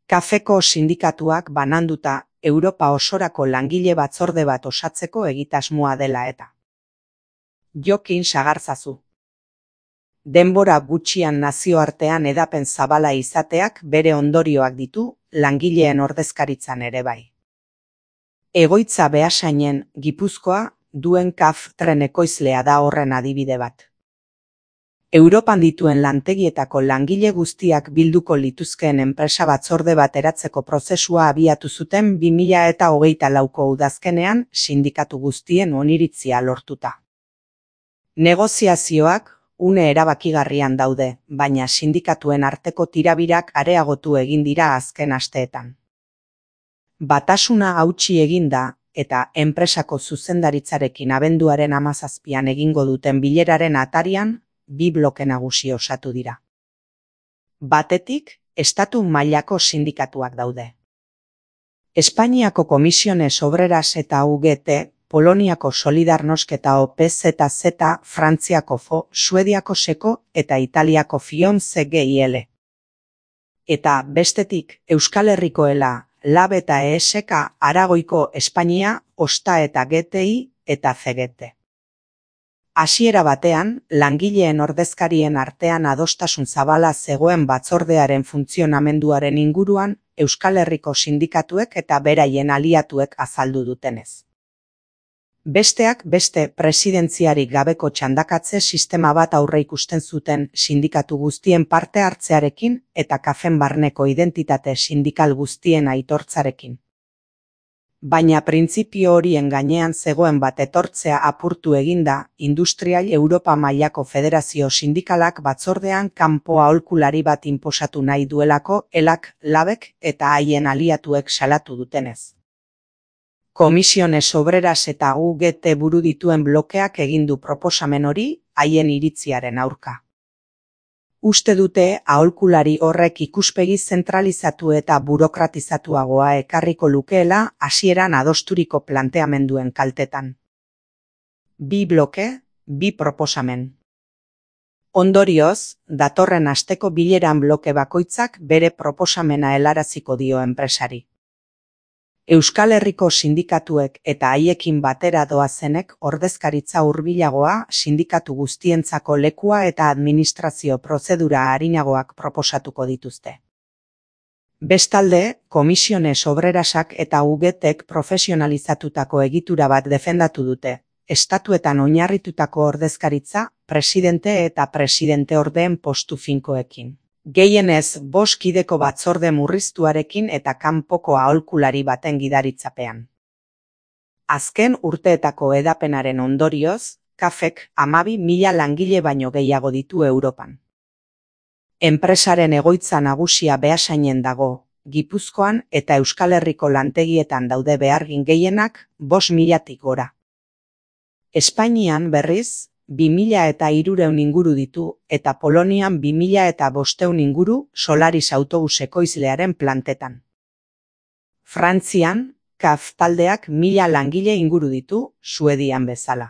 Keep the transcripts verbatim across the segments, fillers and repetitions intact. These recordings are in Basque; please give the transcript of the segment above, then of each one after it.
Kafeko sindikatuak bananduta Europa osorako langile batzorde bat osatzeko egitasmoa dela eta. Jokin sagarzazu. Denbora gutxian nazioartean edapen zabala izateak bere ondorioak ditu langileen ordezkaritzan ere bai. Egoitza Beasainen, Gipuzkoa, duen kaf tren ekoizlea da horren adibide bat. Europan dituen lantegietako langile guztiak bilduko lituzkeen enpresa batzorde bat eratzeko prozesua abiatu zuten bi mila eta hogeita lauko udazkenean sindikatu guztien oniritzia lortuta. Negoziazioak une erabakigarrian daude, baina sindikatuen arteko tirabirak areagotu egin dira azken asteetan. Batasuna hautsi egin da, eta enpresako zuzendaritzarekin abenduaren hamazazpian egingo duten bileraren atarian, bi bloke nagusi osatu dira. Batetik, estatu mailako sindikatuak daude. Espainiako Komisiones Obreras eta U G T, Poloniako Solidarnosc eta O P Z Z, Frantziako F O, Suediako Seko eta Italiako Fion C G I L. Eta bestetik, Euskal Herriko Ela, Lab eta E S K, Aragoiko Espainia, Osta eta G T I eta C G T. Hasiera batean, langileen ordezkarien artean adostasun zabala zegoen batzordearen funtzionamenduaren inguruan Euskal Herriko sindikatuek eta beraien aliatuek azaldu dutenez. Besteak beste presidentziarik gabeko txandakatze sistema bat aurreikusten zuten sindikatu guztien parte hartzearekin eta kafen barneko identitate sindikal guztien aitortzarekin. Baina printzipio horien gainean zegoen bat etortzea apurtu eginda, Industrial Europa mailako federazio sindikalak batzordean kanpo aholkulari bat inposatu nahi duelako Elak, Labek eta haien aliatuek salatu dutenez. Komisiones Obreras eta U G T buru dituen blokeak egin du proposamen hori haien iritziaren aurka. Uste dute aholkulari horrek ikuspegi zentralizatu eta burokratizatuagoa ekarriko lukeela hasieran adosturiko planteamenduen kaltetan. Bi bloke, bi proposamen. Ondorioz, datorren asteko bileran bloke bakoitzak bere proposamena helaraziko dio enpresari. Euskal Herriko sindikatuek eta haiekin batera doazenek ordezkaritza hurbilagoa sindikatu guztientzako lekua eta administrazio prozedura arinagoak proposatuko dituzte. Bestalde, Komisiones Obrerasak eta U G Tek profesionalizatutako egitura bat defendatu dute, estatuetan oinarritutako ordezkaritza, presidente eta presidente ordeen postu finkoekin. Gehienez bost kideko batzorde murriztuarekin eta kanpoko aholkulari baten gidaritzapean. Azken urteetako edapenaren ondorioz, kafek hamabi mila langile baino gehiago ditu Europan. Enpresaren egoitza nagusia Beasainen dago, Gipuzkoan eta Euskal Herriko lantegietan daude behargin gehienak bost milatik gora. Espainian berriz, bi mila eta hirurehun inguru ditu eta Polonian bi mila eta bostehun inguru Solaris autobus ekoizlearen plantetan. Frantzian, kaf taldeak mila langile inguru ditu, Suedian bezala.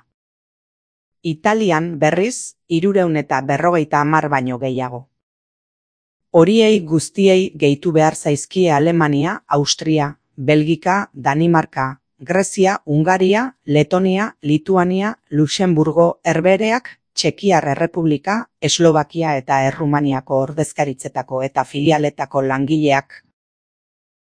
Italian berriz, hirurehun eta berrogeita hamar baino gehiago. Horiei guztiei gehitu behar zaizkie Alemania, Austria, Belgika, Danimarka, Grezia, Hungaria, Letonia, Lituania, Luxemburgo, Herbehereak, Txekiar Errepublika, Eslovakia eta Errumaniako ordezkaritzetako eta filialetako langileak